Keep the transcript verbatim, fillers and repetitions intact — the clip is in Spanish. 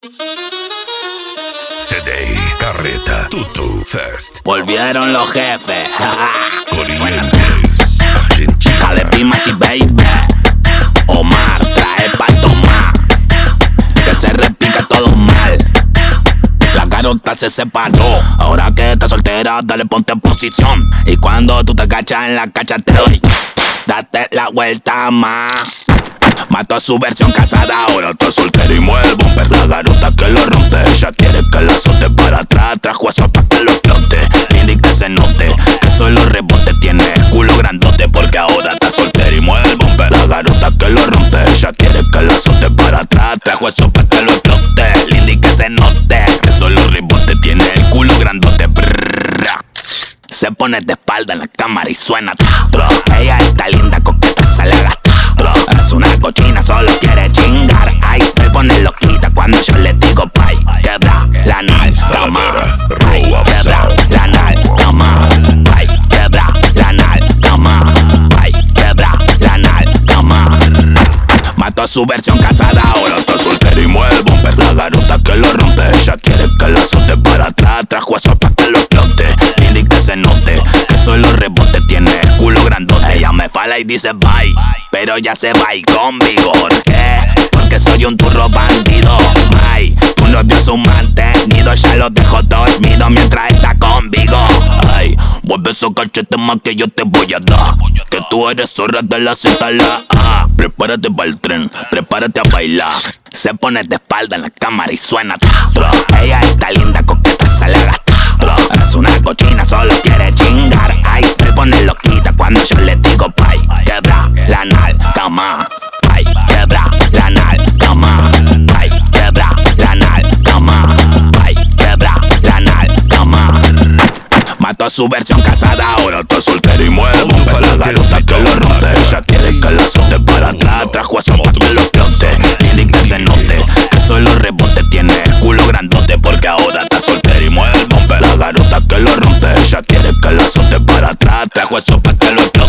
C D, Carreta, Tutu, Fest. Volvieron los jefes. Corrientes, Argentina. Jalepimas y baby. Omar trae pa' tomar. Que se repica todo mal. La garota se separó. Ahora que estás soltera, dale ponte en posición. Y cuando tú te agachas en la cacha te doy. Date la vuelta más. Mató a su versión casada, ahora está soltera y mueve bumper. La garota que lo rompe, ella quiere que la azote para atrás. Trajo eso pa' que lo explote, y que se note que solo rebote tiene el culo grandote. Porque ahora está soltera y mueve el bumper. La garota que lo rompe, ella quiere que la azote para atrás. Trajo eso pa' que lo explote, y que se note que solo rebote tiene el culo grandote. Brrr. Se pone de espalda en la cámara y suena tro. Ella está linda, coqueta, se le gasta. Es una cochina, solo quiere chingar. Ay, se pone loquita cuando yo le digo pay. Quebra la nalga más. Ay, quebra la nalga más. Ay, quebra la nalga más. Ay, quebra la nalga más. Mató a su versión casada, ahora está soltera y mueve el bumper. La garota que lo rompe, ella quiere que la azote para atrás. Trajo eso pa' que lo explote, y que se note que solo rebote tiene el culo grandote. Ella me fala y dice bye, pero ya se va y con vigor. ¿Qué? Porque soy un turro bandido. Ay, tu novio es un mantenido, ya lo dejo dormido mientras está conmigo. Ay, mueve esos cachetes más que yo te voy a dar. Que tú eres zorra de la Z a la A. Prepárate para el tren, prepárate a bailar. Se pone de espalda en la cámara y suena tro. Ella está linda, coqueta, se le gasta. Es una cochina, solo quiere chingar. Ay, se pone loquita cuando yo le digo pay. Quebra la nalga más. Ay, quebra la nalga más. Ay, quebra la nalga más. Ay, quebra la nalga más. Mató a su versión casada, ahora está soltera y mueve bumper. La garota que lo rompe, ella quiere que la azote para atrás. Trajo eso pa' que lo explote, y que se note que solo rebote tiene el culo grandote. Porque ahora está soltera y mueve el bumper. La garota que lo rompe, ella quiere que la azote para atrás. Trajo eso pa' que lo explote.